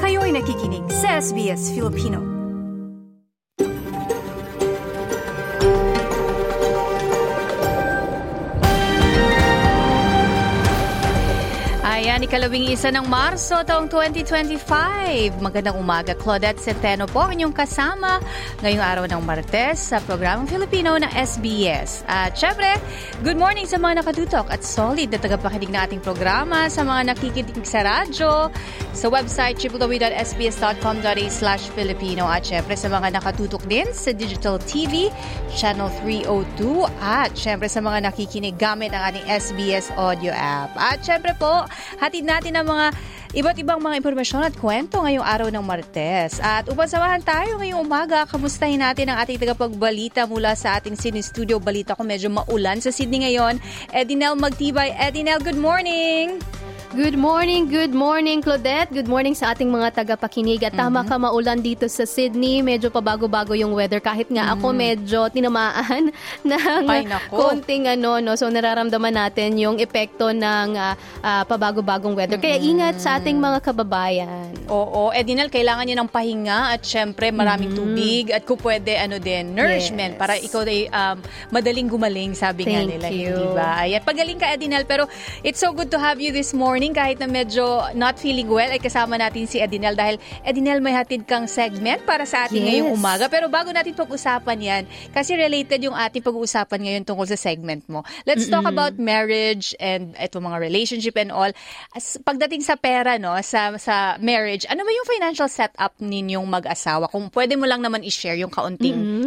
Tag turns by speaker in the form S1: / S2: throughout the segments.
S1: Kayo'y nakikinig sa SBS Filipino. Ayan, ikalabing-isa ng Marso taong 2025. Magandang umaga, Claudette Centeno po ang inyong kasama ngayong araw ng Martes sa programang Filipino ng SBS. At syempre, good morning sa mga nakatutok at solid na tagapakinig na ating programa, sa mga nakikinig sa radyo, sa website www.sbs.com.au/Filipino at syempre sa mga nakatutok din sa Digital TV, Channel 302 at syempre sa mga nakikinig gamit ang ating SBS Audio app. At syempre po, hatid natin ang mga iba't ibang mga impormasyon at kwento ngayong araw ng Martes. At upang samahan tayo ngayong umaga, kamustahin natin ang ating tagapagbalita mula sa ating Sydney Studio. Balita ko medyo maulan sa Sydney ngayon. Edinel Magtibay. Edinel, good morning!
S2: Good morning, Claudette. Good morning sa ating mga tagapakinig. At tama ka, maulan dito sa Sydney. Medyo pabago-bago yung weather. Kahit nga ako medyo tinamaan ng konting So nararamdaman natin yung epekto ng pabago-bagong weather. Kaya ingat sa ating mga kababayan.
S1: Oo, Edinel, kailangan niyo ng pahinga at syempre maraming tubig at kung pwede nourishment para ikaw ay madaling gumaling, sabi nga nila.
S2: Thank you.
S1: Diba? Ayan, pagaling ka, Edinel. Pero it's so good to have you this morning. Kahit na medyo not feeling well, ay kasama natin si Edinel dahil Edinel, may hatid kang segment para sa atin ngayong umaga. Pero bago natin pag-usapan yan, kasi related yung ating pag-uusapan ngayon tungkol sa segment mo. Let's talk about marriage and ito mga relationship and all. Pagdating sa pera, sa marriage, ano ba yung financial setup ninyong mag-asawa? Kung pwede mo lang naman i-share yung kaunting,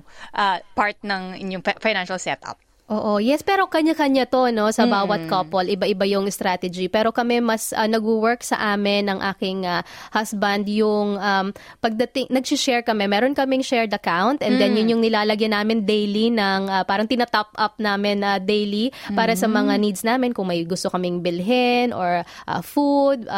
S1: part ng inyong financial setup.
S2: Oo, yes, pero kanya-kanya to, sa bawat couple, iba-iba yung strategy. Pero kami mas nag-work sa amin ng aking husband yung pagdating, nag-share kami, meron kaming shared account and then yun yung nilalagyan namin daily ng parang tina-top up namin daily para sa mga needs namin. Kung may gusto kaming bilhin or food,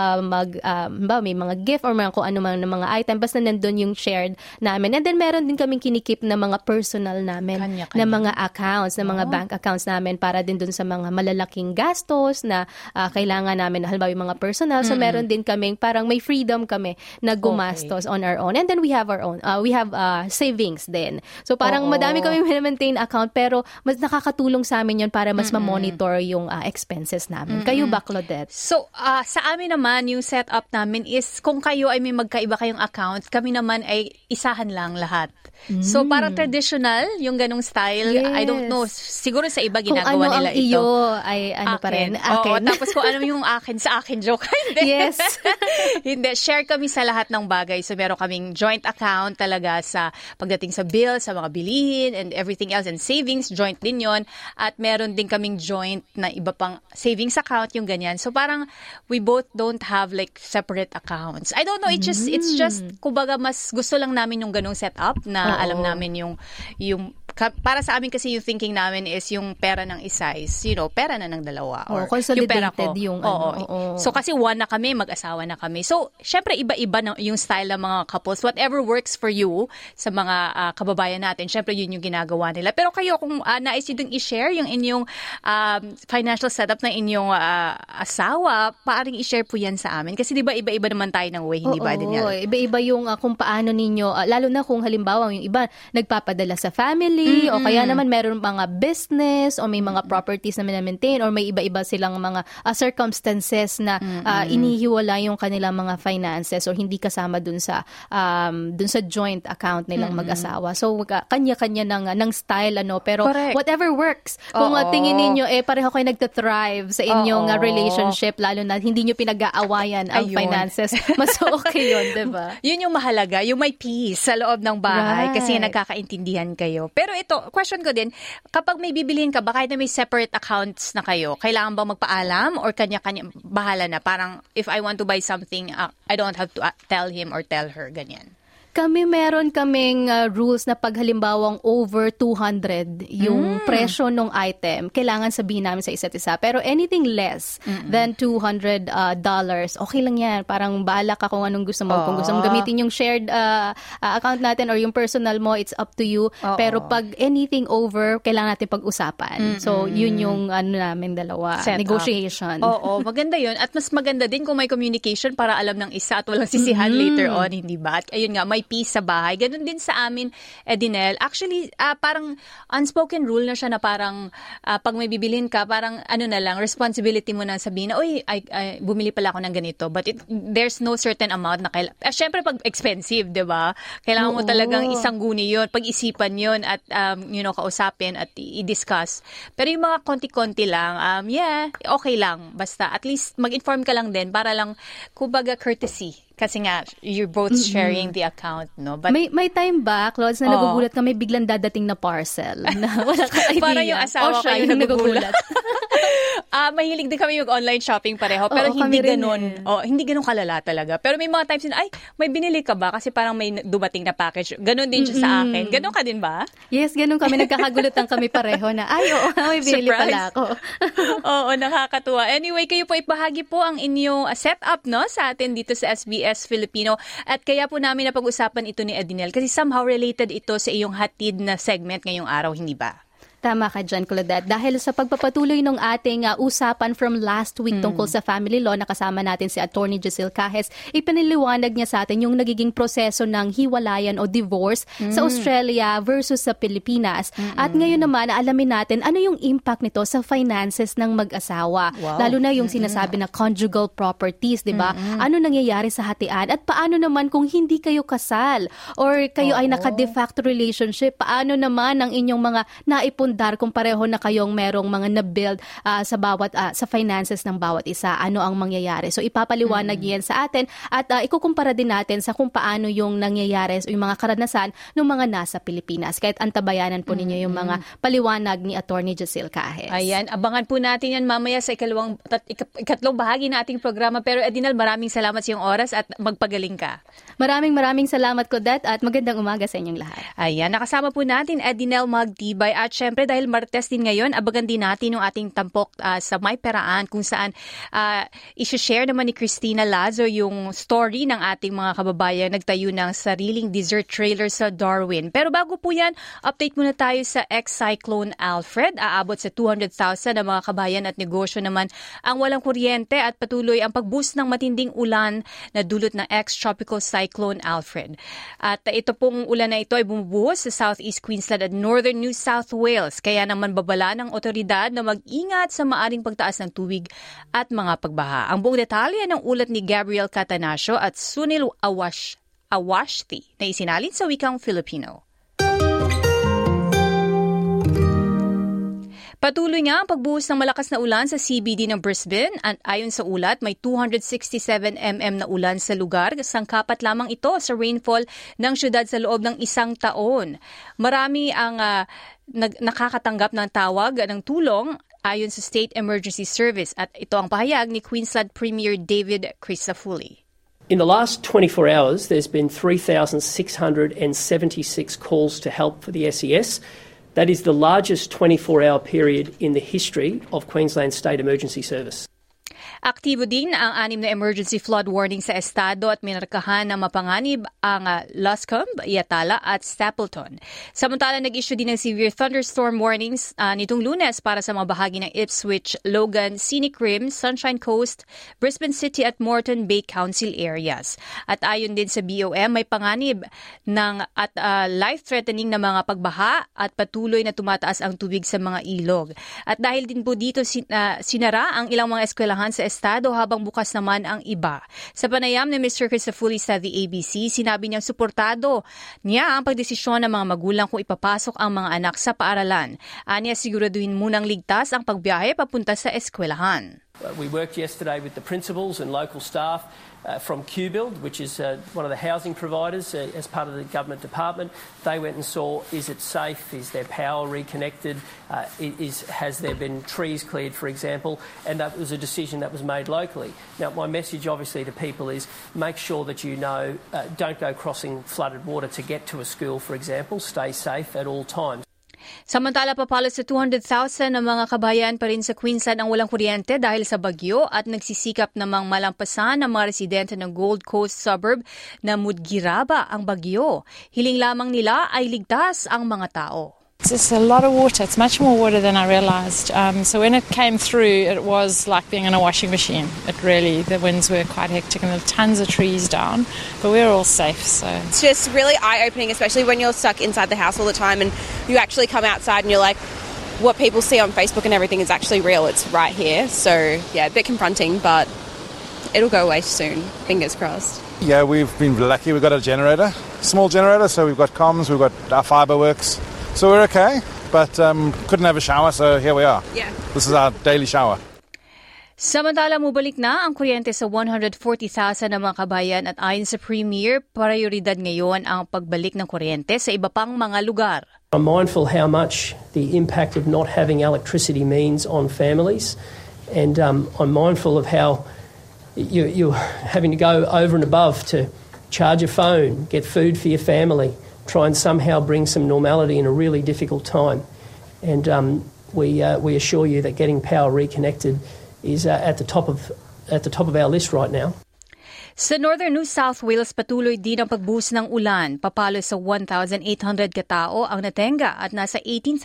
S2: may mga gift or kung ano man ng mga item, basta nandun yung shared namin. And then meron din kaming kinikip na mga personal namin,
S1: Kanya-kanya.
S2: na mga accounts, na mga bank accounts namin para din dun sa mga malalaking gastos na kailangan namin, halimbawa yung mga personal. So meron din kaming parang may freedom kami na gumastos on our own. And then we have our own, we have savings din. So parang madami kami maintain account pero mas nakakatulong sa amin yun para mas ma-monitor yung expenses namin. Kayo ba, Claudette?
S1: So, sa amin naman, yung setup namin is kung kayo ay may magkaiba kayong accounts, kami naman ay isahan lang lahat. So, parang traditional, yung ganong style.
S2: Yes.
S1: I don't know, siguro sa iba ginagawa
S2: kung ano
S1: nila
S2: ang
S1: ito.
S2: iyo ay pa rin.
S1: Oo,
S2: Akin.
S1: tapos kung ano yung akin, sa akin, joke. Hindi.
S2: Yes.
S1: Hindi, share kami sa lahat ng bagay. So, meron kaming joint account talaga sa pagdating sa bills, sa mga bilihin, and everything else. And savings, joint din yon. At meron din kaming joint na iba pang savings account, yung ganyan. So, parang we both don't have like separate accounts. I don't know, it's just, kumbaga, mas gusto lang namin yung ganong setup na alam namin yung para sa amin kasi yung thinking namin is yung pera ng isa is, pera na ng dalawa. Or
S2: consolidated
S1: yung pera ko.
S2: yung
S1: So, kasi one na kami, mag-asawa na kami. So, syempre, iba-iba yung style ng mga couples. Whatever works for you sa mga kababayan natin, syempre, yun yung ginagawa nila. Pero kayo, kung nais nyo ding i-share yung inyong financial setup ng inyong asawa, paaring i-share po yan sa amin. Kasi di ba, iba-iba naman tayo ng way, hindi ba, Daniel?
S2: Iba-iba yung kung paano ninyo, lalo na kung halimbawa yung iba nagpapadala sa family, o kaya naman meron mga business o may mga properties na maintain or may iba-iba silang mga circumstances na inihiwala yung kanilang mga finances or hindi kasama dun sa joint account nilang mag-asawa. So kanya-kanya ng style pero correct. Whatever works. Kung tingin niyo pareho kayo nagte-thrive sa inyong relationship, lalo na hindi niyo pinag-aawayan ang finances, mas okay yun, 'di ba?
S1: Yun yung mahalaga, yung may peace sa loob ng bahay kasi nagkakaintindihan kayo. Pero ito, question ko din, kapag may bibilihin ka ba, kahit na may separate accounts na kayo, kailangan ba magpaalam or kanya-kanya bahala na? Parang, if I want to buy something, I don't have to tell him or tell her, ganyan.
S2: Kami meron kaming rules na pag halimbawang over 200 yung presyo ng item, kailangan sabihin namin sa isa't isa. Pero anything less than $200, okay lang yan. Parang bahala ka kung anong gusto mo. Kung gusto mo gamitin yung shared account natin or yung personal mo, it's up to you. Pero pag anything over, kailangan natin pag-usapan. So, yun yung namin dalawa. Negotiation.
S1: Oo, maganda yun. At mas maganda din kung may communication para alam ng isa at walang sisihan later on, hindi ba? At ayun nga, may peace sa bahay. Ganun din sa amin, Edinel. Actually, parang unspoken rule na siya na parang pag may bibilhin ka, parang na lang, responsibility mo na sabihin na, uy, bumili pala ako ng ganito. But there's no certain amount na kailangan. Syempre, pag expensive, di ba? Kailangan mo talagang isang guni yun, pag-isipan yun at, kausapin at i-discuss. Pero yung mga konti-konti lang, okay lang. Basta, at least mag-inform ka lang din para lang, kumbaga, courtesy. Kasi nga, you're both sharing the account, no? But,
S2: may time ba, Claude, na nagugulat ka, may biglang dadating na parcel na wala ka idea.
S1: Para yung asawa ko yung nagugulat. Mahilig din kami mag-online shopping pareho, pero hindi ganun. Hindi ganun kalala talaga. Pero may mga times na, may binili ka ba? Kasi parang may dumating na package. Ganun din siya sa akin. Ganun ka din ba?
S2: Yes, ganun kami. Nagkakagulutan kami pareho na, may binili pala ako.
S1: Oo, nakakatuwa. Anyway, kayo po ibahagi po ang inyong setup, no, sa atin dito sa SBS Filipino. At kaya po namin napag-usapan ito ni Edinel kasi somehow related ito sa iyong hatid na segment ngayong araw, hindi ba?
S2: Tama ka dyan, Claudette. Dahil sa pagpapatuloy ng ating usapan from last week tungkol sa family law, nakasama natin si Attorney Giselle Cajes, ipiniliwanag niya sa atin yung nagiging proseso ng hiwalayan o divorce sa Australia versus sa Pilipinas. At ngayon naman, alamin natin ano yung impact nito sa finances ng mag-asawa.
S1: Wow.
S2: Lalo na yung sinasabi na conjugal properties, di ba? Ano nangyayari sa hatian? At paano naman kung hindi kayo kasal or kayo ay naka-de facto relationship? Paano naman ang inyong mga naipundar kung pareho na kayong merong mga na-build sa bawat sa finances ng bawat isa? Ano ang mangyayari? So ipapaliwanag yan sa atin at ikukumpara din natin sa kung paano yung nangyayari o yung mga karanasan ng mga nasa Pilipinas. Kahit antabayanan po ninyo yung mga paliwanag ni Attorney Giselle Cajes.
S1: Ayan, abangan po natin yan mamaya sa ikatlong bahagi na ating programa. Pero Edinel, maraming salamat sa iyong oras at magpagaling ka.
S2: Maraming salamat, Claudette, at magandang umaga sa inyong lahat.
S1: Ayan, nakasama po natin Edinel Magtibay at syempre dahil Martes din ngayon, abagan din natin yung ating tampok sa May Peraan kung saan isi-share naman ni Christina Lazo yung story ng ating mga kababayan nagtayo ng sariling dessert trailer sa Darwin. Pero bago po yan, update muna tayo sa ex-cyclone Alfred. Aabot sa 200,000 na mga kabayan at negosyo naman ang walang kuryente at patuloy ang pag-boost ng matinding ulan na dulot ng ex-tropical cyclone Alfred. At ito pong ulan na ito ay bumubuhos sa Southeast Queensland at Northern New South Wales. Kaya naman babala ng otoridad na mag-ingat sa maaring pagtaas ng tubig at mga pagbaha. Ang buong detalye ng ulat ni Gabriel Catanasio at Sunil Awashti na isinalin sa wikang Filipino. Patuloy nga ang pagbuhos ng malakas na ulan sa CBD ng Brisbane at ayon sa ulat may 267 mm na ulan sa lugar. Sangkapat lamang ito sa rainfall ng syudad sa loob ng isang taon. Marami ang nakakatanggap ng tawag ng tulong ayon sa State Emergency Service at ito ang pahayag ni Queensland Premier David Crisafulli.
S3: In the last 24 hours, there's been 3,676 calls to help for the SES. That is the largest 24-hour period in the history of Queensland State Emergency Service.
S1: Aktibo din ang 6 na emergency flood warning sa estado at minarkahan na mapanganib ang Luscombe, Yatala at Stapleton. Samantala, nag-issue din ng severe thunderstorm warnings nitong Lunes para sa mga bahagi ng Ipswich, Logan, Scenic Rim, Sunshine Coast, Brisbane City at Moreton Bay Council areas. At ayon din sa BOM, may panganib at life-threatening na mga pagbaha at patuloy na tumataas ang tubig sa mga ilog. At dahil din po dito sinara ang ilang mga eskwelahan sa estado habang bukas naman ang iba. Sa panayam ni Mr. Crisafulli sa The ABC, sinabi niyang suportado niya ang pagdesisyon ng mga magulang kung ipapasok ang mga anak sa paaralan. Aniya siguraduhin munang ligtas ang pagbiyahe papunta sa eskwelahan.
S3: We worked yesterday with the principals and local staff from QBuild, which is one of the housing providers as part of the government department. They went and saw, is it safe? Is their power reconnected? Has there been trees cleared, for example? And that was a decision that was made locally. Now, my message obviously to people is make sure that you know, don't go crossing flooded water to get to a school, for example. Stay safe at all times.
S1: Samantala, papalo sa 200,000 ng mga kabayan pa rin sa Queensland ang walang kuryente dahil sa bagyo at nagsisikap namang malampasan ng mga residente ng Gold Coast suburb na Mudgiraba ang bagyo. Hiling lamang nila ay ligtas ang mga tao.
S4: It's a lot of water. It's much more water than I realised. So when it came through, it was like being in a washing machine. The winds were quite hectic and there were tons of trees down, but we were all safe. So
S5: it's just really eye-opening, especially when you're stuck inside the house all the time and you actually come outside and you're like, what people see on Facebook and everything is actually real. It's right here. So yeah, a bit confronting, but it'll go away soon. Fingers crossed.
S6: Yeah, we've been lucky. We've got a generator, small generator, so we've got comms, we've got our fibre works. So we're okay, but couldn't have a shower, so here we are.
S5: Yeah.
S6: This is our daily shower.
S1: Samantala, mubalik na ang kuryente sa 140,000 ng mga kabayan at ayon sa Premier, prioridad ngayon ang pagbalik ng kuryente sa iba pang mga lugar.
S3: I'm mindful how much the impact of not having electricity means on families, and I'm mindful of how you're having to go over and above to charge your phone, get food for your family, try and somehow bring some normality in a really difficult time. And we assure you that getting power reconnected is at the top of our list right now.
S1: Sa Northern New South Wales, patuloy din ang pagbuhos ng ulan. Papalo sa 1,800 katao ang natenga at nasa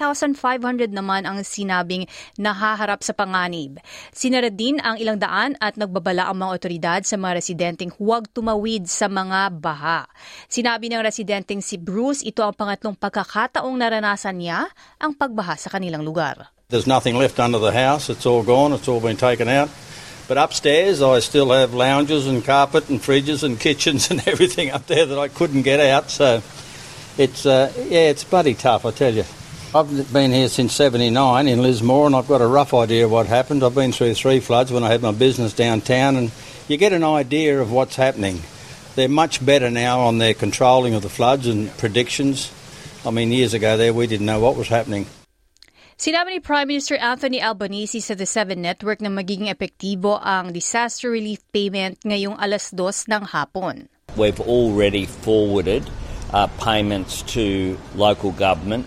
S1: 18,500 naman ang sinabing nahaharap sa panganib. Sinara din ang ilang daan at nagbabala ang mga otoridad sa mga residenteng huwag tumawid sa mga baha. Sinabi ng residenteng si Bruce, ito ang pangatlong pagkakataong naranasan niya ang pagbaha sa kanilang lugar.
S7: There's nothing left under the house. It's all gone. It's all been taken out. But upstairs, I still have lounges and carpet and fridges and kitchens and everything up there that I couldn't get out. So it's bloody tough, I tell you. I've been here since 79 in Lismore, and I've got a rough idea of what happened. I've been through 3 floods when I had my business downtown, and you get an idea of what's happening. They're much better now on their controlling of the floods and predictions. I mean, years ago there, we didn't know what was happening.
S1: Sinabi ni Prime Minister Anthony Albanese sa The 7 Network na magiging epektibo ang disaster relief payment ngayong 2:00 ng hapon.
S8: We've already forwarded payments to local government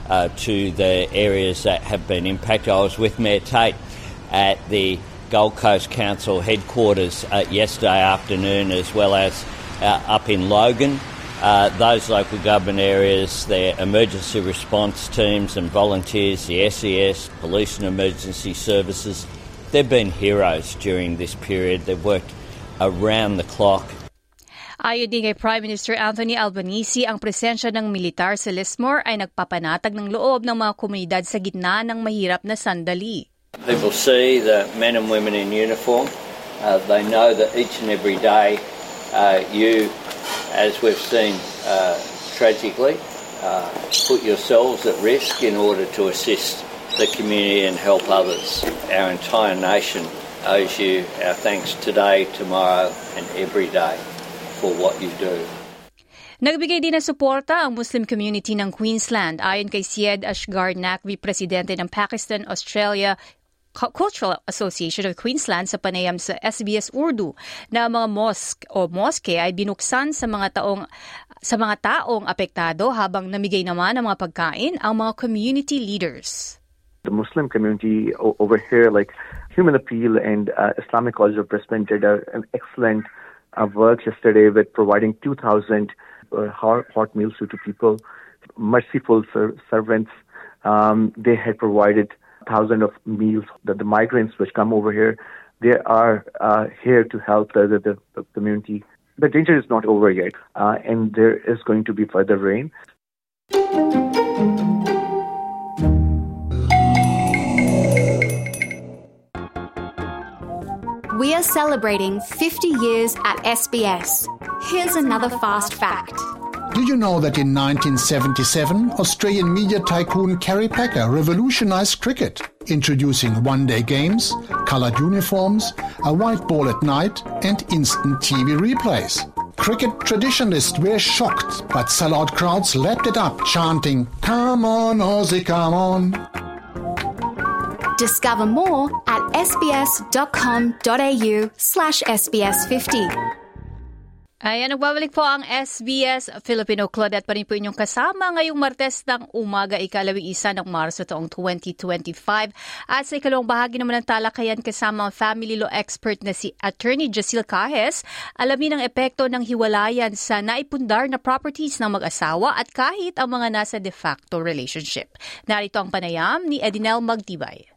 S8: to the areas that have been impacted. I was with Mayor Tate at the Gold Coast Council headquarters yesterday afternoon, as well as up in Logan. Those local government areas, their emergency response teams and volunteers, the SES, police and emergency services, they've been heroes during this period. They've worked around the clock.
S1: Ayon din kay Prime Minister Anthony Albanese, ang presensya ng militar sa Lismore ay nagpapanatag ng loob ng mga komunidad sa gitna ng mahirap na sandali.
S8: People see the men and women in uniform. They know that each and every day you, as we've seen tragically, put yourselves at risk in order to assist the community and help others. Our entire nation owes you our thanks today, tomorrow and every day for what you do.
S1: Nagbigay din ng suporta ang Muslim community ng Queensland. Ayon kay Syed Ashgar Naqvi, presidente ng Pakistan-Australia Cultural Association of Queensland, sa panayam sa SBS Urdu na ang mga mosque ay binuksan sa mga taong apektado habang namigay naman ng mga pagkain ang mga community leaders.
S9: The Muslim community over here, like Human Appeal and Islamic College of Brisbane, did an excellent work yesterday with providing 2,000 hot meals to people, merciful servants. They had provided 1,000 of meals that the migrants which come over here, they are here to help the community. The danger is not over yet, and there is going to be further rain.
S10: We are celebrating 50 years at SBS. Here's another fast fact. Did you know that in 1977, Australian media tycoon Kerry Packer revolutionized cricket, introducing one-day games, coloured uniforms, a white ball at night, and instant TV replays? Cricket traditionalists were shocked, but sellout crowds lapped it up, chanting, "Come on, Aussie, come on."
S11: Discover more at sbs.com.au/SBS50.
S1: Ayan, nagbabalik po ang SBS Filipino. Claudette pa rin po inyong kasama ngayong Martes ng umaga, ika-11 ng Marso taong 2025. At sa ikalawang bahagi naman ng talakayan kasama ang family law expert na si Attorney Jacil Cajes, alamin ang epekto ng hiwalayan sa naipundar na properties ng mag-asawa at kahit ang mga nasa de facto relationship. Narito ang panayam ni Edinel Magtibay.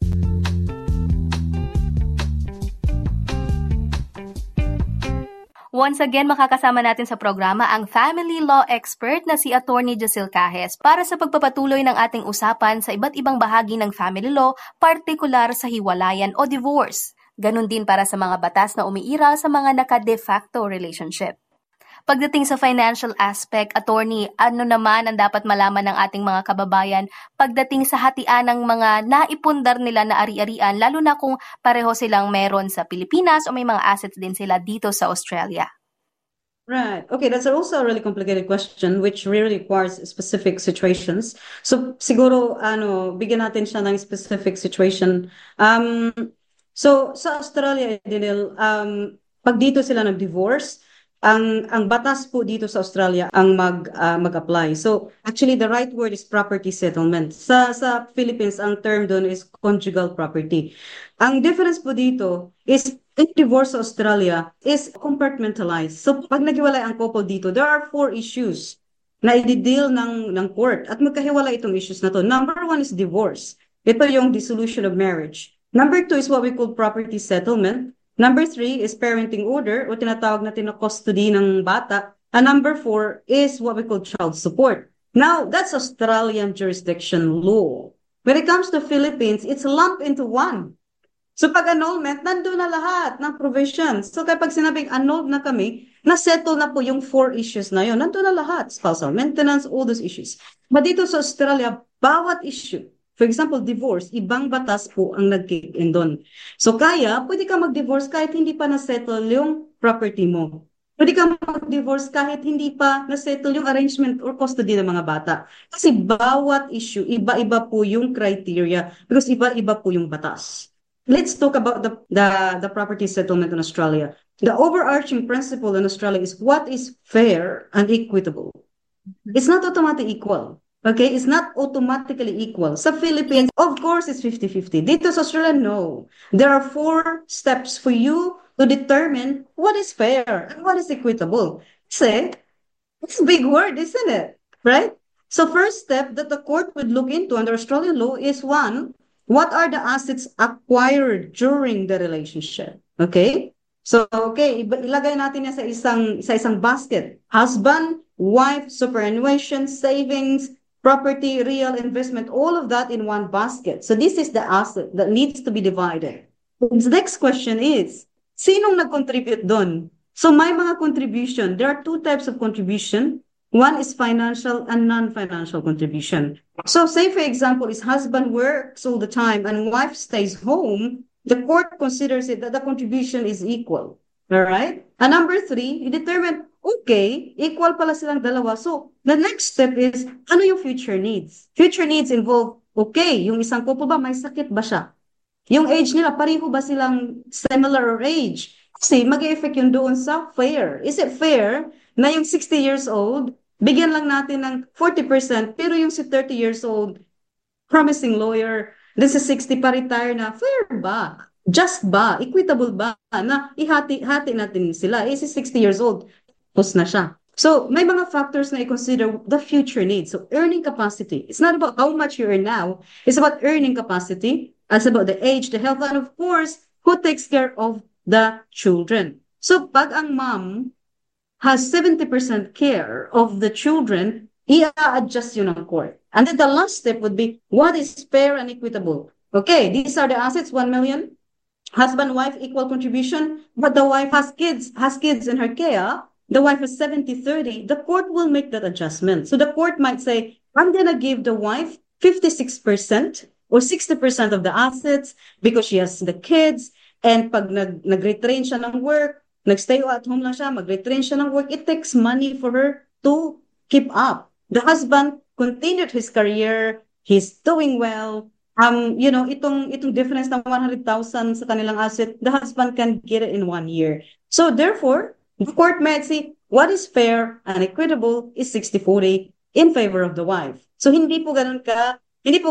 S2: Once again, makakasama natin sa programa ang family law expert na si Attorney Jacil Cajes para sa pagpapatuloy ng ating usapan sa iba't ibang bahagi ng family law, partikular sa hiwalayan o divorce. Ganon din para sa mga batas na umiiral sa mga naka-de facto relationship. Pagdating sa financial aspect, attorney, ano naman ang dapat malaman ng ating mga kababayan pagdating sa hatian ng mga naipundar nila na ari-arian, lalo na kung pareho silang meron sa Pilipinas o may mga assets din sila dito sa Australia?
S12: Right. Okay, that's also a really complicated question which really requires specific situations. So siguro bigyan natin siya ng specific situation. So sa Australia, Dinil, pag dito sila nag-divorce, ang batas po dito sa Australia ang mag-apply. So actually the right word is property settlement. Sa Philippines ang term doon is conjugal property. Ang difference po dito is in divorce sa Australia is compartmentalized. So pag naghiwalay ang couple dito, there are 4 issues na i-deal ng court at magkahiwalay itong issues na to. Number 1 is divorce. Ito yung dissolution of marriage. Number 2 is what we call property settlement. Number 3 is parenting order o tinatawag natin na custody ng bata. And number 4 is what we call child support. Now, that's Australian jurisdiction law. When it comes to Philippines, it's lumped into one. So pag annulment, nandun na lahat ng provisions. So kapag sinabing annulled na kami, na-settle na po yung 4 issues na yun. Nandun na lahat. Spousal maintenance, all those issues. But dito sa Australia, bawat issue, for example, divorce, ibang batas po ang nag-kick in doon. So kaya, pwede ka mag-divorce kahit hindi pa na-settle yung property mo. Pwede ka mag-divorce kahit hindi pa na-settle yung arrangement or custody ng mga bata. Kasi bawat issue, iba-iba po yung criteria because iba-iba po yung batas. Let's talk about the property settlement in Australia. The overarching principle in Australia is what is fair and equitable. It's not automatically equal. Okay, it's not automatically equal. Sa Philippines, of course, it's 50-50. Dito sa Australia, no. There are 4 steps for you to determine what is fair and what is equitable. Kasi, it's a big word, isn't it? Right? So first step that the court would look into under Australian law is 1, what are the assets acquired during the relationship? Okay? So, okay, ilagay natin yan sa isang basket. Husband, wife, superannuation, savings, property, real investment, all of that in one basket. So this is the asset that needs to be divided. The next question is, sinong nag-contribute doon? So may mga contribution. There are 2 types of contribution. One is financial and non-financial contribution. So say, for example, is husband works all the time and wife stays home, the court considers it that the contribution is equal. All right? And number 3, you determine, okay, equal pala silang dalawa. So, the next step is, ano yung future needs? Future needs involve, okay, yung isang couple ba, may sakit ba siya? Yung age nila, pareho ba silang similar age? Kasi mag-e-effect yun doon sa fair. Is it fair na yung 60 years old, bigyan lang natin ng 40%, pero yung si 30 years old, promising lawyer, this is 60 pa retire na, fair ba? Just ba? Equitable ba? Na ihati-hati natin sila. Is 60 years old? Tapos na siya. So, may mga factors na i-consider the future needs. So, earning capacity. It's not about how much you earn now. It's about earning capacity. It's about the age, the health, and of course, who takes care of the children. So, pag ang mom has 70% care of the children, i-adjust yun ng court. And then the last step would be, what is fair and equitable? Okay, these are the assets, 1 million. Husband, wife, equal contribution, but the wife has kids in her care. the wife is 70-30, the court will make that adjustment. So the court might say, I'm going to give the wife 56% or 60% of the assets because she has the kids. And pag nag-retrain siya ng work, nag-stay at home lang siya, mag-retrain siya ng work, it takes money for her to keep up. The husband continued his career, he's doing well. Itong difference ng 100,000 sa kanilang asset, the husband can get it in 1 year. So therefore, the court might say what is fair and equitable is 60-40 in favor of the wife. So hindi po ganun ka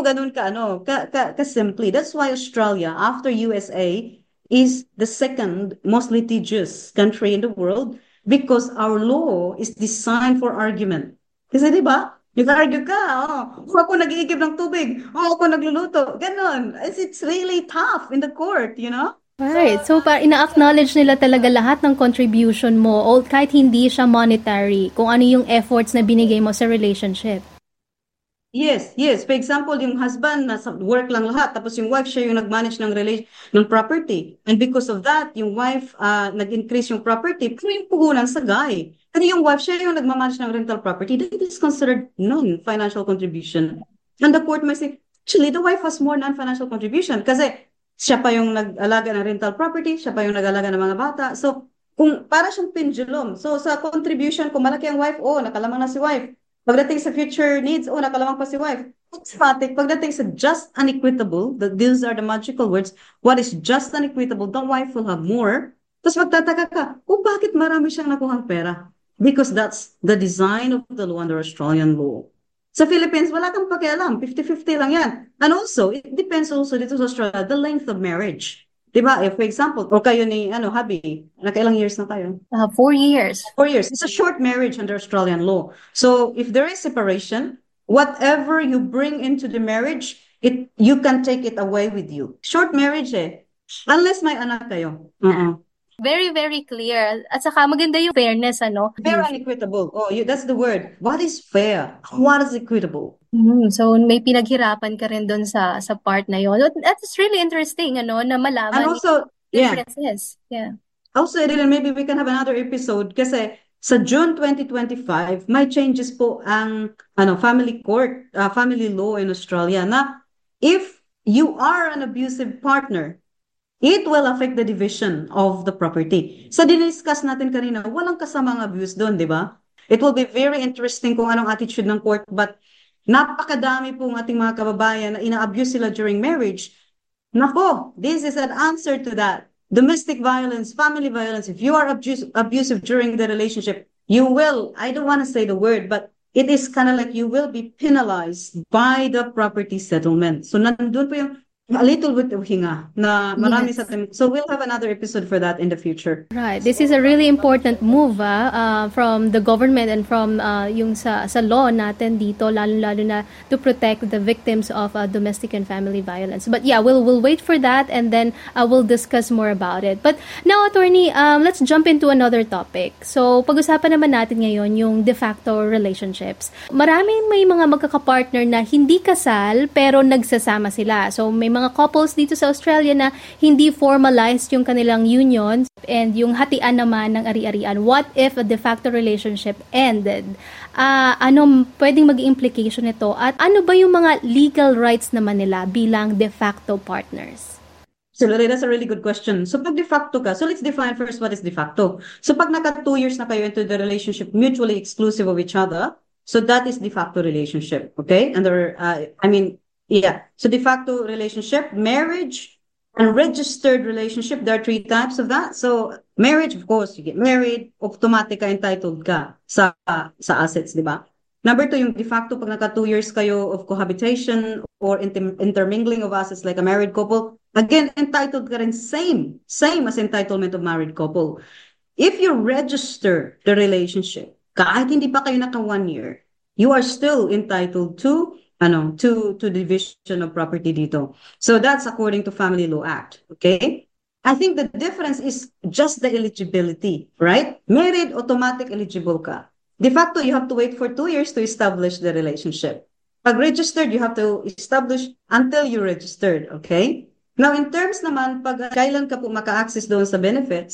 S12: simply. That's why Australia, after USA, is the second most litigious country in the world because our law is designed for argument. Kasi di ba? Nag-argue ka, ako nag-iigib ng tubig, ako nagluluto, ganon. It's really tough in the court, you know?
S2: Right. So, ina-acknowledge nila talaga lahat ng contribution mo, kahit hindi siya monetary, kung ano yung efforts na binigay mo sa relationship.
S12: Yes. For example, yung husband nasa work lang lahat, tapos yung wife siya yung nag-manage ng property. And because of that, yung wife nag-increase yung property, pero yung puhunan sa guy. Kasi yung wife siya yung nag-manage ng rental property, that is considered non-financial contribution. And the court might say, actually, the wife has more non-financial contribution kasi siya pa yung nag-alaga ng rental property, siya pa yung nag-alaga ng mga bata. So, kung para siyang pendulum. So, sa contribution, kung malaki ang wife, nakalamang na si wife. Pagdating sa future needs, nakalamang pa si wife. Automatic, pagdating sa just and equitable, these are the magical words, what is just and equitable, the wife will have more. Tapos magtataka ka, bakit marami siyang nakuhang pera? Because that's the design of the law under Australian law. Sa Philippines, wala kang pakialam, 50-50 lang yan. And also, it depends also dito sa Australia, the length of marriage. Diba? If, for example, o kayo ni, hubby, nakailang years na kayo?
S2: 4 years.
S12: 4 years. It's a short marriage under Australian law. So, if there is separation, whatever you bring into the marriage, you can take it away with you. Short marriage Unless may anak kayo.
S2: Very, very clear. At saka maganda yung fairness,
S12: Fair and equitable. That's the word. What is fair? What is equitable?
S2: So, may pinaghirapan ka rin doon sa part na yun. That's really interesting, na malaman
S12: and also,
S2: differences. Yeah.
S12: Also, Erilyn, maybe we can have another episode kasi sa June 2025, may changes po ang family court, family law in Australia na if you are an abusive partner, it will affect the division of the property. Sa diniscuss natin kanina, walang kasamang abuse doon, di ba? It will be very interesting kung anong attitude ng court, but napakadami pong ating mga kababayan na ina-abuse sila during marriage. Nako, this is an answer to that. Domestic violence, family violence, if you are abusive during the relationship, you will, I don't want to say the word, but it is kind of like you will be penalized by the property settlement. So nandun po yung a little bit of hinga na marami sa atin. So we'll have another episode for that in the future.
S2: Right. This is a really important move from the government and from yung sa law natin dito, lalo na to protect the victims of domestic and family violence. But yeah, we'll wait for that and then we'll discuss more about it. But now, attorney, let's jump into another topic. So pag-usapan naman natin ngayon yung de facto relationships. Maraming may mga magkakapartner na hindi kasal pero nagsasama sila. So may mga couples dito sa Australia na hindi formalized yung kanilang union and yung hatian naman ng ari-arian. What if a de facto relationship ended? Ano pwedeng maging implication nito at ano ba yung mga legal rights naman nila bilang de facto partners?
S12: So, that's a really good question. So, pag de facto ka, so let's define first what is de facto. So, pag naka 2 years na kayo into the relationship, mutually exclusive of each other, so that is de facto relationship, okay? So de facto relationship, marriage, and registered relationship, there are 3 types of that. So marriage, of course, you get married, automatic entitled ka sa assets, di ba? Number 2, yung de facto, pag naka 2 years kayo of cohabitation or intermingling of assets like a married couple, again, entitled ka rin same as entitlement of married couple. If you register the relationship, kahit hindi pa kayo naka 1 year, you are still entitled to division of property dito. So that's according to Family Law Act, okay? I think the difference is just the eligibility, right? Married, automatic eligible ka. De facto, you have to wait for 2 years to establish the relationship. Pag registered, you have to establish until you registered, okay? Now, in terms naman, pag kailan ka po maka-access doon sa benefits,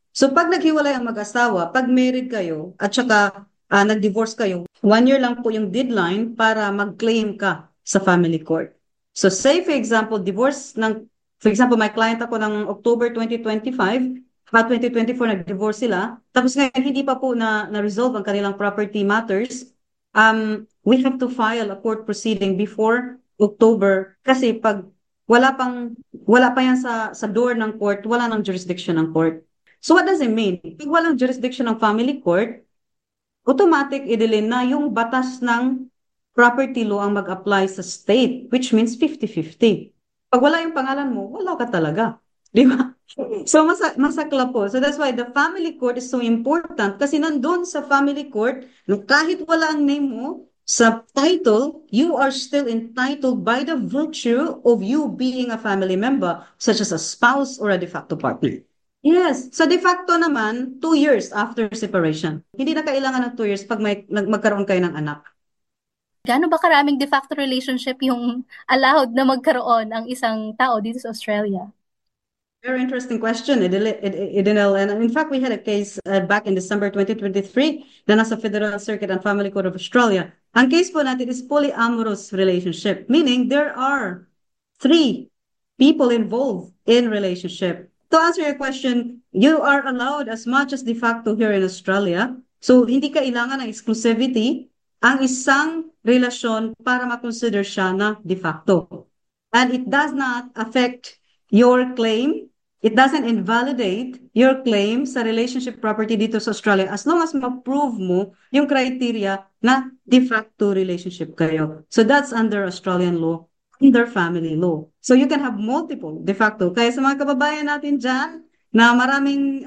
S12: So pag naghiwalay ang mag-asawa, pag married kayo at saka nag-divorce kayo, 1 year lang po yung deadline para mag-claim ka sa family court. So say for example, for example, my client ako ng October 2025, 2024 nag-divorce sila, tapos ngayon hindi pa po na-resolve ang kanilang property matters, we have to file a court proceeding before October kasi pag wala pa yan sa door ng court, wala nang jurisdiction ng court. So what does it mean? Pag walang jurisdiction ng family court, automatic idilin na yung batas ng property law ang mag-apply sa state, which means 50-50. Pag wala yung pangalan mo, wala ka talaga. Di ba? So masakla po. So that's why the family court is so important kasi nandun sa family court, kahit wala ang name mo, sa title, you are still entitled by the virtue of you being a family member, such as a spouse or a de facto partner. Yes. Sa de facto naman, 2 years after separation. Hindi na kailangan ng 2 years pag magkaroon kayo ng anak.
S2: Gaano ba karaming de facto relationship yung allowed na magkaroon ang isang tao dito sa Australia?
S12: Very interesting question, Edinel. And in fact, we had a case back in December 2023 na nasa Federal Circuit and Family Court of Australia. Ang case po natin is polyamorous relationship, meaning there are 3 people involved in relationship. To answer your question, you are allowed as much as de facto here in Australia. So, hindi kailangan ng exclusivity ang isang relasyon para makonsider siya na de facto. And it does not affect your claim. It doesn't invalidate your claim sa relationship property dito sa Australia as long as ma-prove mo yung criteria na de facto relationship kayo. So that's under Australian law, under family law. So you can have multiple de facto. Kaya sa mga kababayan natin dyan na maraming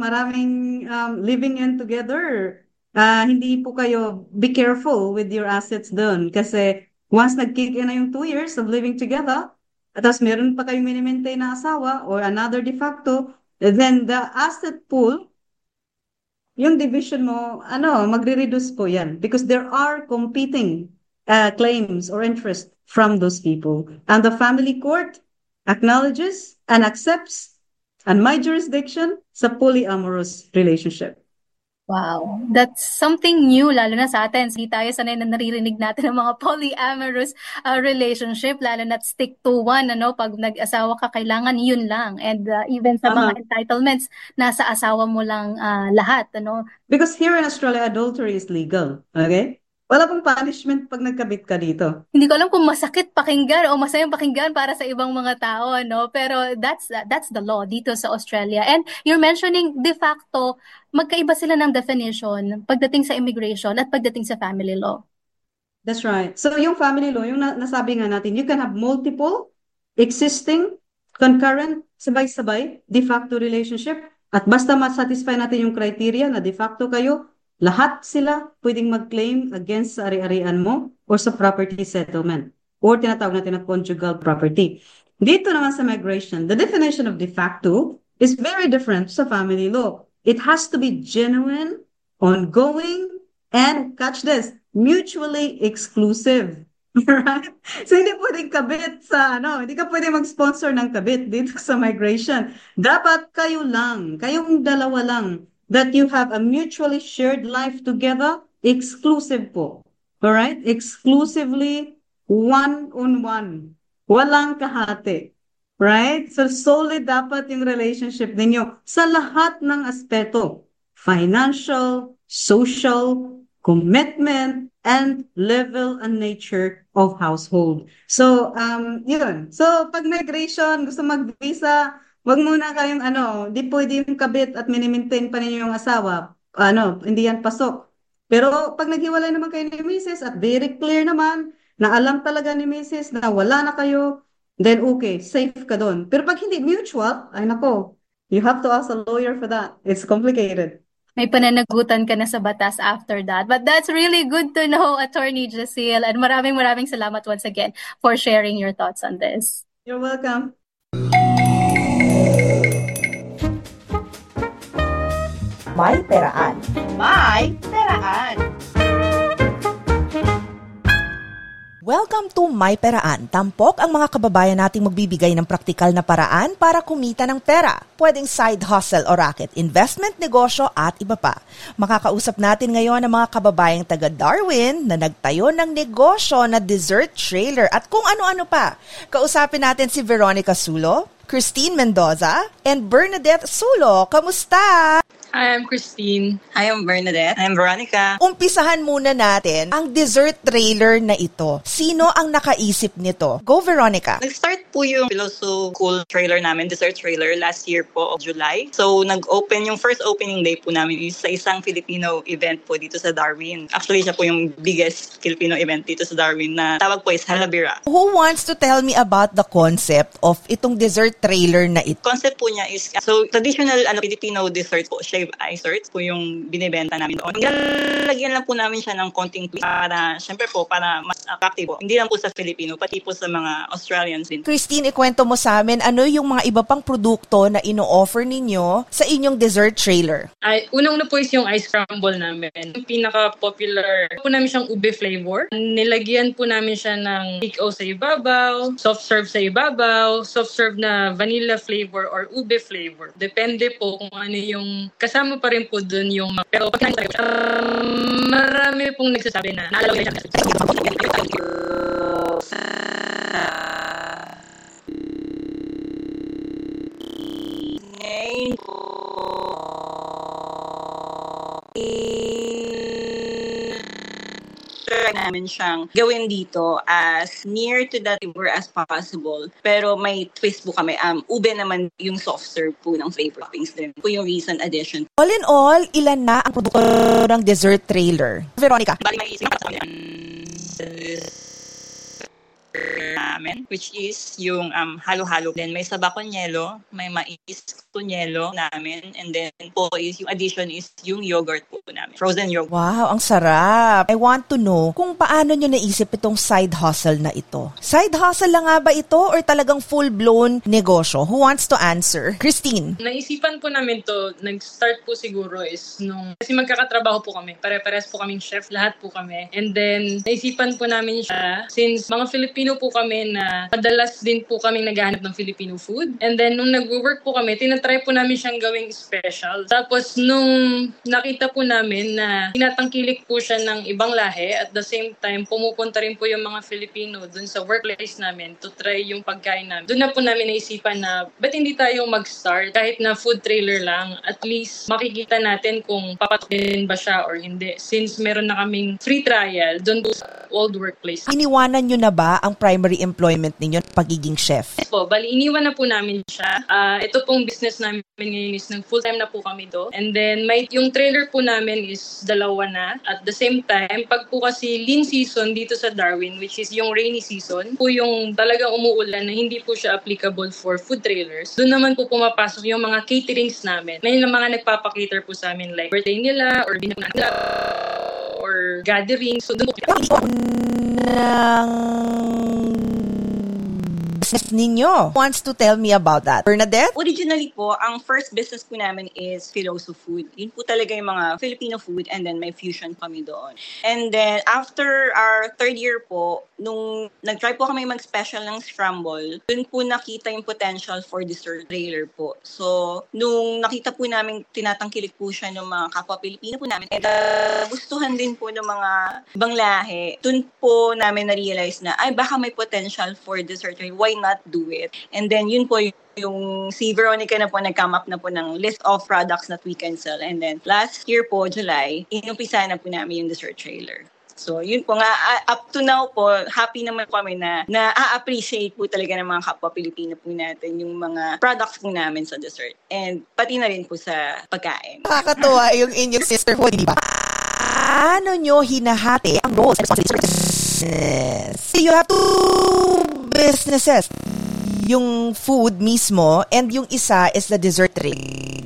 S12: living in together, hindi po kayo, be careful with your assets dun. Kasi once nag-kick in na yung 2 years of living together, at tapos meron pa kayong mini-maintain na asawa or another de facto, then the asset pool, yung division mo, magre-reduce po yan because there are competing claims or interest from those people. And the family court acknowledges and accepts and my jurisdiction sa polyamorous relationship.
S2: Wow, that's something new lalo na sa atin. Hindi tayo sanay na naririnig natin ng mga polyamorous relationship, lalo na stick to one, pag nag-asawa ka, kailangan yun lang. And even sa mga entitlements, nasa asawa mo lang lahat,
S12: Because here in Australia, adultery is legal, okay? Wala pong punishment pag nagkabit ka dito.
S2: Hindi ko alam kung masakit pakinggan o masayang pakinggan para sa ibang mga tao, pero that's the law dito sa Australia. And you're mentioning de facto, magkaiba sila ng definition pagdating sa immigration at pagdating sa family law.
S12: That's right. So yung family law, yung nasabi nga natin, you can have multiple existing, concurrent, sabay-sabay, de facto relationship. At basta masatisfy natin yung criteria na de facto kayo, lahat sila pwedeng mag-claim against sa ari-arian mo or sa property settlement or tinatawag natin na conjugal property. Dito naman sa migration, the definition of de facto is very different sa family law. It has to be genuine, ongoing, and catch this, mutually exclusive. Right? So hindi pwedeng kabit sa hindi ka pwedeng mag-sponsor ng kabit dito sa migration. Dapat kayong dalawa lang, that you have a mutually shared life together, exclusive po. Alright? Exclusively one-on-one. Walang kahati. Right? So solid dapat yung relationship ninyo sa lahat ng aspeto. Financial, social, commitment, and level and nature of household. So, yun. So, pag migration, gusto mag-visa, wag muna kayong di pwede yung kabit at mini-maintain pa ninyo yung asawa. Hindi yan pasok. Pero pag naghiwalay naman kayo ni Mrs. at very clear naman na alam talaga ni Mrs. na wala na kayo, then okay, safe ka doon. Pero pag hindi mutual, ay nako, you have to ask a lawyer for that. It's complicated.
S2: May pananagutan ka na sa batas after that. But that's really good to know, Attorney Jacille. And maraming salamat once again for sharing your thoughts on this.
S12: You're welcome.
S13: May Peraan. May Peraan.
S14: Welcome to My Peraan. Tampok ang mga kababayan nating magbibigay ng praktikal na paraan para kumita ng pera. Pwedeng side hustle o racket, investment, negosyo at iba pa. Makakausap natin ngayon ang mga kababayang taga Darwin na nagtayo ng negosyo na dessert trailer at kung ano-ano pa. Kausapin natin si Veronica Sulo, Christine Mendoza, and Bernadette Sulo. Kamusta?
S15: Hi, I'm Christine. Hi, I'm Bernadette. I'm Veronica.
S14: Umpisahan muna natin ang dessert trailer na ito. Sino ang nakaisip nito? Go, Veronica.
S15: Nag-start po yung Piloso Cool trailer namin, dessert trailer, last year po of July. So, nag-open, yung first opening day po namin is sa isang Filipino event po dito sa Darwin. Actually, siya po yung biggest Filipino event dito sa Darwin na tawag po is Halabira.
S14: Who wants to tell me about the concept of itong dessert trailer na ito?
S15: Concept po niya is, so traditional Filipino dessert po, shaved ice desserts po yung binibenta namin doon. Lagyan lang po namin siya ng konting twist para, syempre po, para mas attractive po. Hindi lang po sa Filipino, pati po sa mga Australians din.
S14: Christine, ikwento mo sa amin, ano yung mga iba pang produkto na ino-offer ninyo sa inyong dessert trailer?
S15: Unang na po is yung ice crumble namin. Yung pinaka-popular po namin siyang ube flavor. Nilagyan po namin siya ng cake o sa ibabaw, soft serve sa ibabaw, soft serve na vanilla flavor or ube flavor. Depende po kung ano yung kasama pa rin po dun yung pero pag marami pong nagsasabi na naalala siya. Namin siyang gawin dito as near to that flavor as possible. Pero may twist po kami. Ube naman yung soft serve po ng flavor toppings din. Po yung recent addition.
S14: All in all, ilan na ang produkto ng dessert trailer? Veronica.
S15: Bali may isip namin, which is yung halo-halo. Then may saba con yelo, may mais con yelo namin, and then po is yung addition is yung yogurt po namin. Frozen yogurt.
S14: Wow, ang sarap. I want to know kung paano nyo naisip itong side hustle na ito. Side hustle lang nga ba ito or talagang full-blown negosyo? Who wants to answer? Christine.
S15: Naisipan po namin to, nag-start po siguro is nung, kasi magkakatrabaho po kami. Pare-pares po kaming chef, lahat po kami. And then, naisipan po namin siya since mga Filipino po kami na madalas din po kaming naghahanap ng Filipino food. And then, nung nag-work po kami, tinatry po namin siyang gawing special. Tapos, nung nakita po namin na tinatangkilik po siya ng ibang lahi, at the same time, pumupunta rin po yung mga Filipino dun sa workplace namin to try yung pagkain namin. Doon na po namin naisipan na, ba't hindi tayo mag-start kahit na food trailer lang? At least, makikita natin kung papatukin ba siya or hindi. Since meron na kaming free trial dun po sa old workplace.
S14: Iniwanan nyo na ba ang primary employment ninyo, pagiging chef?
S15: Yes po, bali iniwan na po namin siya. Ito pong business namin ngayon is nag full-time na po kami do. And then yung trailer po namin is 2 na. At the same time, pag po kasi lean season dito sa Darwin, which is yung rainy season, po yung talagang umuulan na hindi po siya applicable for food trailers. Doon naman po pumapasok yung mga caterings namin. May mga nagpapakater po sa amin like birthday nila or dinner nila or gathering. So doon po
S14: business ninyo. Wants to tell me about that? Bernadette?
S15: Originally po, ang first business po namin is Piloso Food. Yun po talaga yung mga Filipino food and then may fusion kami doon. And then after our 3rd year po, nung nag-try po kami mag-special ng scramble, dun po nakita yung potential for dessert trailer po. So, nung nakita po namin tinatangkilik po siya ng mga kapwa Pilipino po namin, at gustuhan din po ng mga ibang lahi, dun po namin na-realize na, ay baka may potential for dessert trailer. Why not do it? And then yun po yung si Veronica na po nag-come up na po ng list of products that we can sell. And then last year po, July, inumpisa na po namin yung dessert trailer. So, yun po nga, up to now po, happy naman po kami na a-appreciate po talaga ng mga kapwa Pilipino po natin yung mga products po namin sa dessert. And pati na rin po sa pagkain.
S14: Nakakatuwa yung inyong sisterhood, di ba? Paano nyo hinahati ang roles and responsibilities? You have 2 businesses. Yung food mismo and yung isa is the dessert trade.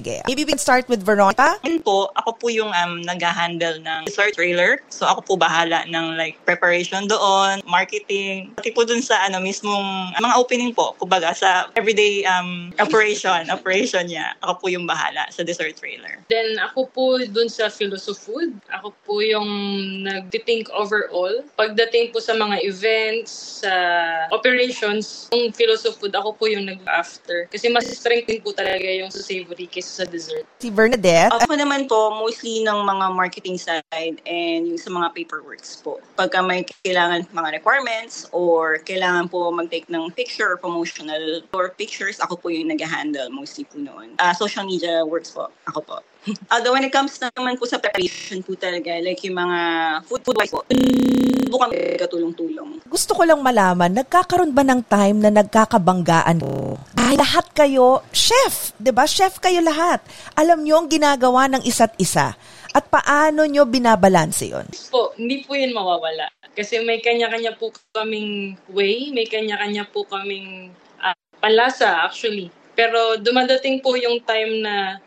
S14: Sige. Maybe we can start with Veronica.
S15: Yun po, ako po yung nag-handle ng dessert trailer. So ako po bahala ng like preparation doon, marketing, pati po dun sa mismong mga opening po, kumbaga sa everyday operation niya. Ako po yung bahala sa dessert trailer.
S16: Then ako po dun sa Philosofood, ako po yung nag-think overall. Pagdating po sa mga events, sa operations, yung Philosofood, ako po yung nag-after. Kasi mas strengthen po talaga yung sa savory kaysa sa dessert.
S14: Si Bernadette?
S15: Ako naman po, mostly ng mga marketing side and yung sa mga paperworks po. Pagka may kailangan mga requirements or kailangan po mag-take ng picture or promotional or pictures, ako po yung nag-handle mostly po noon. Social media works po, ako po. Although when it comes naman po sa preparation po talaga, like yung mga food-wise po, po kami katulong-tulong.
S14: Gusto ko lang malaman, nagkakaroon ba ng time na nagkakabanggaan po? Dahil lahat kayo, chef, 'di ba? Chef kayo lahat. Alam niyo ang ginagawa ng isa't isa. At paano niyo binabalanse 'yon?
S16: Po, hindi po 'yun mawawala. Kasi may kanya-kanya po kaming way, may kanya-kanya po kaming panlasa actually. Pero dumadating po yung time na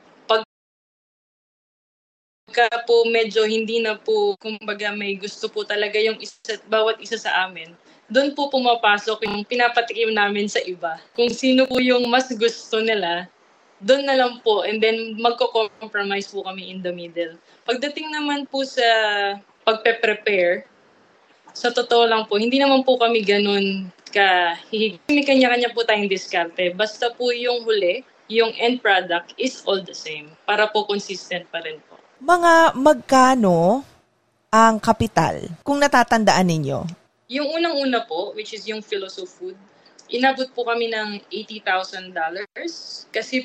S16: pagka po medyo hindi na po, kumbaga may gusto po talaga yung bawat isa sa amin, doon po pumapasok yung pinapatikim namin sa iba. Kung sino po yung mas gusto nila, doon na lang po. And then magko-compromise po kami in the middle. Pagdating naman po sa pagpe-prepare, sa totoo lang po, hindi naman po kami ganun kahihig. May kanya-kanya po tayong diskarte. Basta po yung huli, yung end product is all the same. Para po consistent pa rin po.
S14: Mga magkano ang kapital, kung natatandaan ninyo?
S16: Yung unang-una po, which is yung Philosofood, inabot po kami ng $80,000. Kasi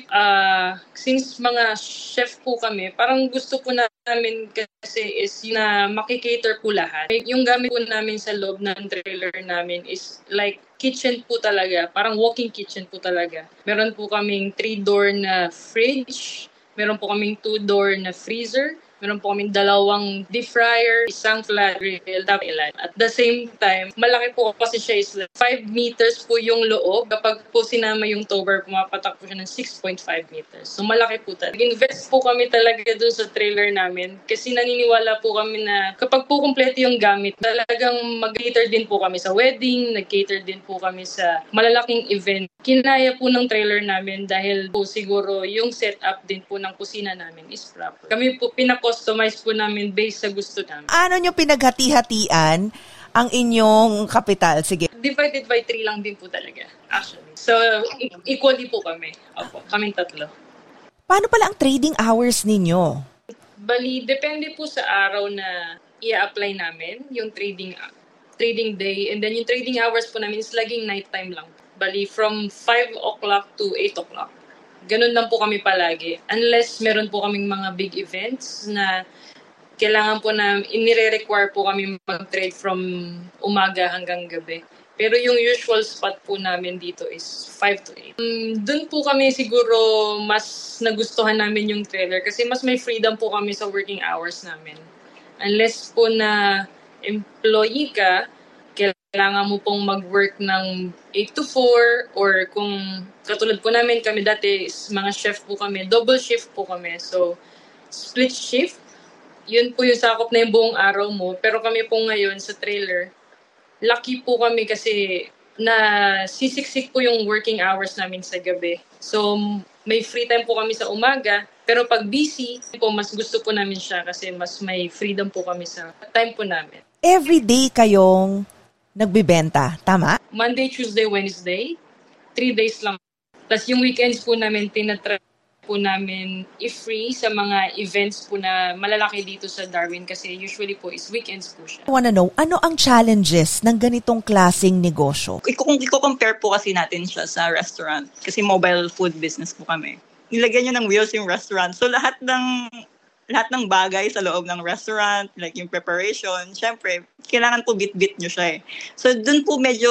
S16: since mga chef po kami, parang gusto po namin kasi is na makikater po lahat. Yung gamit po namin sa loob ng trailer namin is like kitchen po talaga, parang walking kitchen po talaga. Meron po kaming 3-door na fridge, meron po kaming 2-door na freezer, meron po kaming 2 deep fryer, isang flat grill, tapilan. At the same time, malaki po kasi siya is 5 meters po yung loob. Kapag po sinama yung tower, pumapatak po siya ng 6.5 meters. So malaki po talaga. Invest po kami talaga dun sa trailer namin kasi naniniwala po kami na kapag po kompleto yung gamit, talagang mag-cater din po kami sa wedding, nag-cater din po kami sa malalaking event. Kinaya po ng trailer namin dahil po siguro yung setup din po ng kusina namin is proper. Kami po customize po namin based sa gusto namin. Ano
S14: nyo pinaghati-hatian ang inyong kapital? Sige.
S16: Divided by 3 lang din po talaga, actually. So, equally po kami. Opo, kaming 3.
S14: Paano pala ang trading hours ninyo?
S16: Bali, depende po sa araw na i-apply namin, yung trading day. And then yung trading hours po namin is laging nighttime lang. Bali, from 5 o'clock to 8 o'clock. Ganun lang po kami palagi. Unless meron po kaming mga big events na kailangan po na inire-require po kami mag-trade from umaga hanggang gabi. Pero yung usual spot po namin dito is 5 to 8. Doon po kami siguro mas nagustuhan namin yung trailer kasi mas may freedom po kami sa working hours namin. Unless po na employee ka, kailangan mo pong mag-work ng 8 to 4 or kung katulad po namin, kami dati mga chef po kami, double shift po kami. So, split shift, yun po yung sakop na yung buong araw mo. Pero kami po ngayon sa trailer, lucky po kami kasi na sisiksik po yung working hours namin sa gabi. So, may free time po kami sa umaga. Pero pag busy po, mas gusto po namin siya kasi mas may freedom po kami sa time po namin.
S14: Every day kayong nagbibenta, tama?
S16: Monday, Tuesday, Wednesday, 3 days lang. Plus yung weekends po namin, tinatry po namin i-free sa mga events po na malalaki dito sa Darwin kasi usually po is weekends po siya.
S14: I wanna know, ano ang challenges ng ganitong klaseng negosyo?
S15: Kung i-compare po kasi natin siya sa restaurant, kasi mobile food business po kami. Nilagyan niyo ng wheels yung restaurant. So lahat ng bagay sa loob ng restaurant, like yung preparation, syempre, kailangan po bit-bit nyo siya eh. So, dun po medyo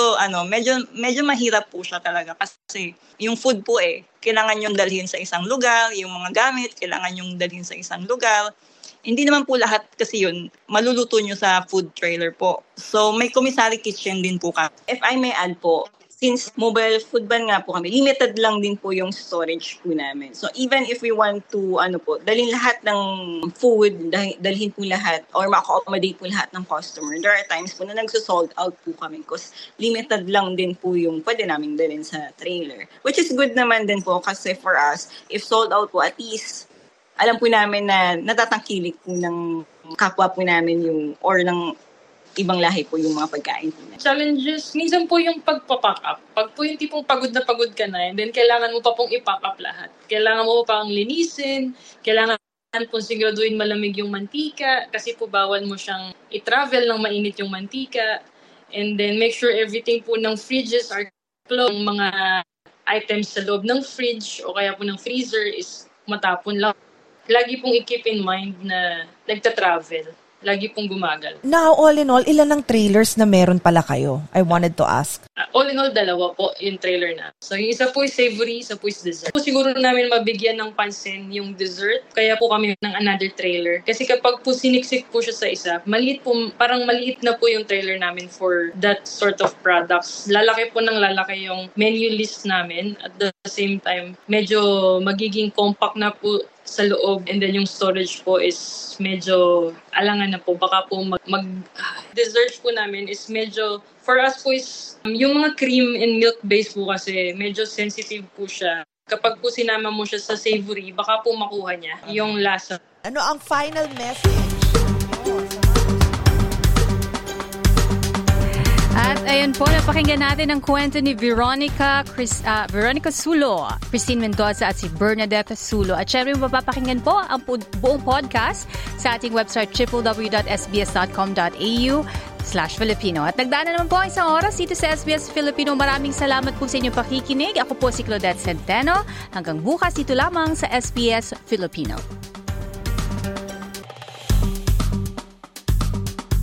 S15: mahirap po siya talaga kasi yung food po kailangan yung dalhin sa isang lugar, yung mga gamit, kailangan yung dalhin sa isang lugar. Hindi naman po lahat kasi yun, maluluto nyo sa food trailer po. So, may commissary kitchen din po ka. If I may add po, since mobile food van nga po kami, limited lang din po yung storage po namin. So even if we want to dalhin lahat ng food, dalhin po lahat or ma-accommodate po lahat ng customer, there are times po na nagso-sold out po kami because limited lang din po yung pwede namin dalhin sa trailer. Which is good naman din po kasi for us, if sold out po, at least alam po namin na natatangkilik po ng kapwa po namin or ng ibang lahi po yung mga pagkain po namin.
S16: Challenges, minsan po yung pagpapack up. Pag po yung tipong pagod na pagod ka na, and then kailangan mo pa pong ipack up lahat. Kailangan mo pa pang linisin, kailangan po siguraduhin malamig yung mantika, kasi po bawal mo siyang i-travel ng mainit yung mantika. And then make sure everything po ng fridges are closed. Mga items sa loob ng fridge o kaya po ng freezer is matapon lang. Lagi pong i-keep in mind na nagta-travel. Lagi pong gumagal.
S14: Now, all in all, ilan ang trailers na meron pala kayo? I wanted to ask.
S16: All in all, 2 po yung trailer na. So, yung isa po is savory, isa po is dessert. Po siguro namin mabigyan ng pansin yung dessert, kaya po kami ng another trailer. Kasi kapag po siniksik po siya sa isa, maliit po, parang maliit na po yung trailer namin for that sort of products. Lalaki po ng lalaki yung menu list namin. At the same time, medyo magiging compact na po sa loob, and then yung storage po is medyo alangan na po. Baka po dessert po namin is medyo, for us po is, yung mga cream and milk base po kasi medyo sensitive po siya. Kapag po sinama mo siya sa savory, baka po makuha niya yung lasa.
S14: Ano ang final message?
S1: At ayun po, napakinggan natin ang kwento ni Veronica Sulo, Christine Mendoza at si Bernadette Sulo. At syempre, mapapakinggan po ang buong podcast sa ating website www.sbs.com.au/Filipino. At nagdaan na naman po ang isang oras dito sa SBS Filipino. Maraming salamat po sa inyong pakikinig. Ako po si Claudette Centeno. Hanggang bukas, dito lamang sa SBS Filipino.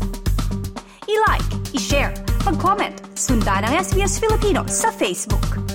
S11: I-like, i-share, mag-comment, sundan ang SBS Filipino sa Facebook.